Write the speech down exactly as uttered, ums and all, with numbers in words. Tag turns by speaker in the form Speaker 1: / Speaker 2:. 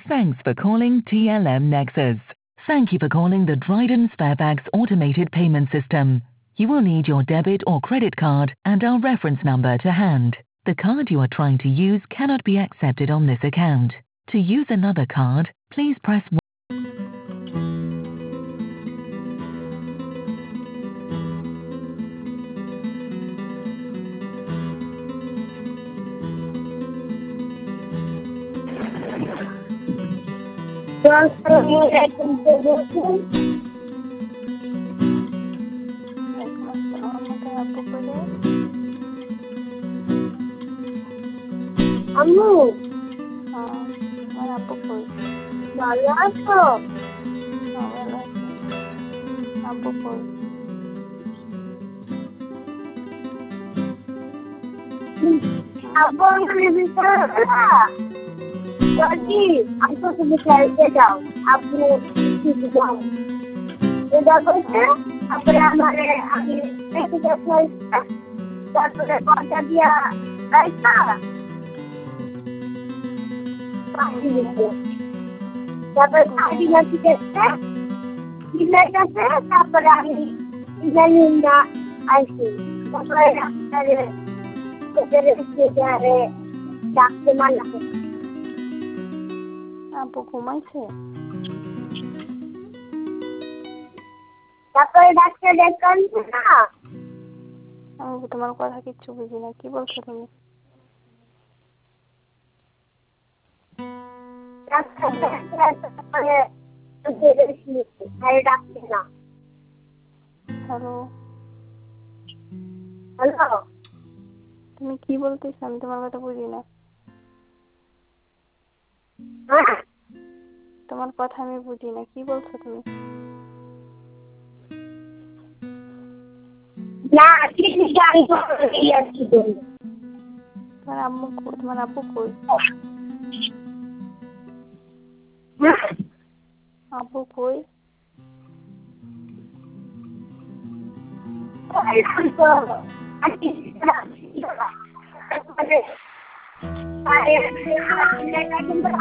Speaker 1: Thanks for calling T L M Nexus. Thank you for calling the Dryden Sparebags automated payment system. You will need your debit or credit card and our reference number to hand. The card you are trying to use cannot be accepted on this account. To use another card, please press one.
Speaker 2: Transfer your information. আম্মু
Speaker 3: আমার আব্বু কই?
Speaker 2: ভালো আছো?
Speaker 3: হ্যাঁ, ভালো আছি। আব্বু কই?
Speaker 2: আব্বু আমাকে বিচার যদি আব্বু তুমি খেলতে যাও আব্বু কিছু যাও এটা বলছে তারপরে আমারে আমি তারপরে কথা দিয়া রাইতা তারপরে খাইবি না ঠিক আছে দিলাই গেছে তারপরে আমি ইদানিং না আইসি তারপরে ডাক্তারে ডাক্তারে ডাক্তার মানা
Speaker 3: আব্বু ঘুমাইছে?
Speaker 2: তারপরে ডাক্তার দেখান না
Speaker 3: আমি তোমার কথা কিচ্ছু বুঝি না, কি বলছো তুমি?
Speaker 2: ডাক্তার তারপরে ডাক্তার না
Speaker 3: হ্যালো,
Speaker 2: হ্যালো
Speaker 3: তুমি কি বলতেছ? আমি তোমার কথা বুঝি না।
Speaker 2: হ্যাঁ
Speaker 3: তোমার কথা আমি বুঝি না, কি বলছো তুমি?
Speaker 2: না ঠিক গাড়ি করে যাচ্ছি তো
Speaker 3: তোমার আম্মু কই? তোমার আব্বু কই? আব্বু কই?
Speaker 2: আরে আরে